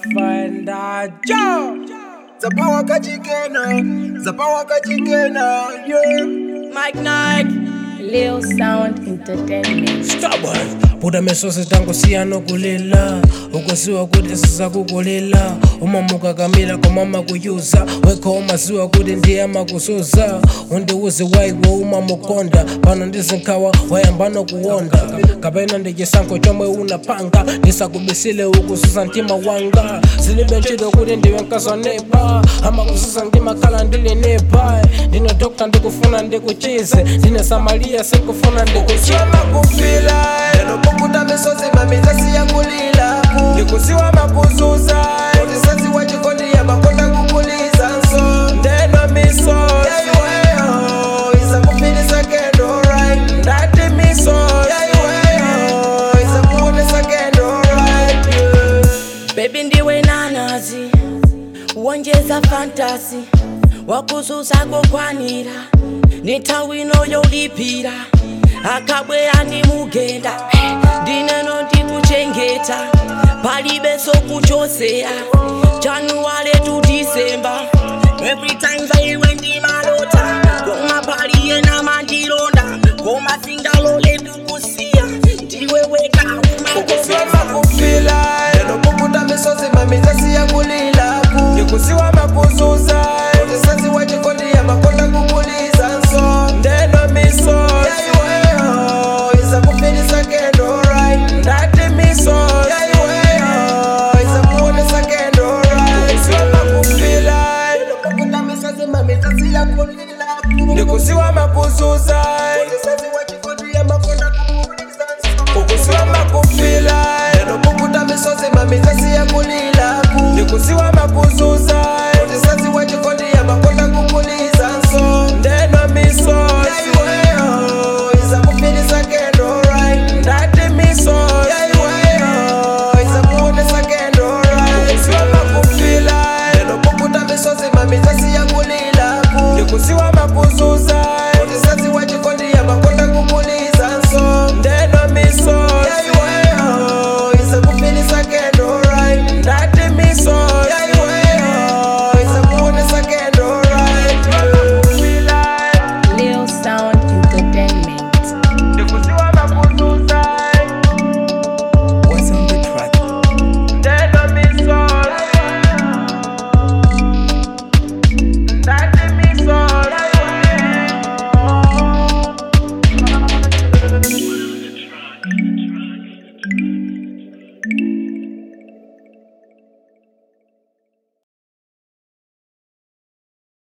Finder Joe. Zapawa kachikena, yeah. Mike Nike. Leo Sound Entertainment. Stubborn. Buda mesosi tango siyano kulila. Ukosiwa kuti sisa kukulila. Umamuka kamila kwa mama kuyuza. Weko umasiwa kuti ndiyama kusuza. Undiuzi waiwo umamukonda. Pano ndizinkawa wayambano kuwonda. Kapena ndijisanko chomwe unapanga. Nisakubisile ukususa ntima wanga. Zilibenchido kuti ndiwe nkasa nepa. Ama kususa ndima kala ndili nepa. Ndino dokta ndikufuna ndikuchize. Ndine Samaria sikufuna ndikuchize. Makufila Neno pukuta misozi mamizasi ya kulila Nikusiwa makuzuza Utisasi wajikoni ya makonda kukuliza nso Ndeno misozi Isa kufilisa kendo right Ndati misozi Isa kufunisa kendo right Baby ndiwe nanazi Uonjeza fantasy Wakuzuza kukwanira Nitawino yolipira Akabwera ndi mugenda Dineno ndikuchengeta Palibeso kuchosea January to December Every time iwe ndi malota Koma paliye na mandilonda Koma singalole tukusia Ndiwe weka Ukusiwa makufila Neno pukuta misozi mamizasi ya kulila Nikusiwa makuzuza Utisasi wajikoni ya makonda kukuliza nso Ndeno misozi Isa kufilisa kendo right Ndati misozi Isa kufunisa kendo right Ukusiwa makufila Neno pukuta misozi mamizasi ya kulila Nikusiwa makuzuza Utisasi wajikoni ya makonda kukuliza nso Ukusiwa makufila Neno pukuta misozi mamizasi ya kulila Nikusiwa makuzuza Utisasi wajikoni ya makonda kukuliza nso Ndeno misozi Isa kufilisa kendo right Ndati misozi Isa kufunisa kendo right Ukusiwa makufila Neno pukuta misozi mamizasi ya kulila Nikusiwa makuzuza Utisasi wajikoni ya makonda kukuliza nso Ndeno misozi Isa kufilisa kendo right Ndati misozi Isa kufunisa kendo right Leo Sound Entertainment. Nikusiwa makuzuza What's on the track? Ndeno misozi Ndati misozi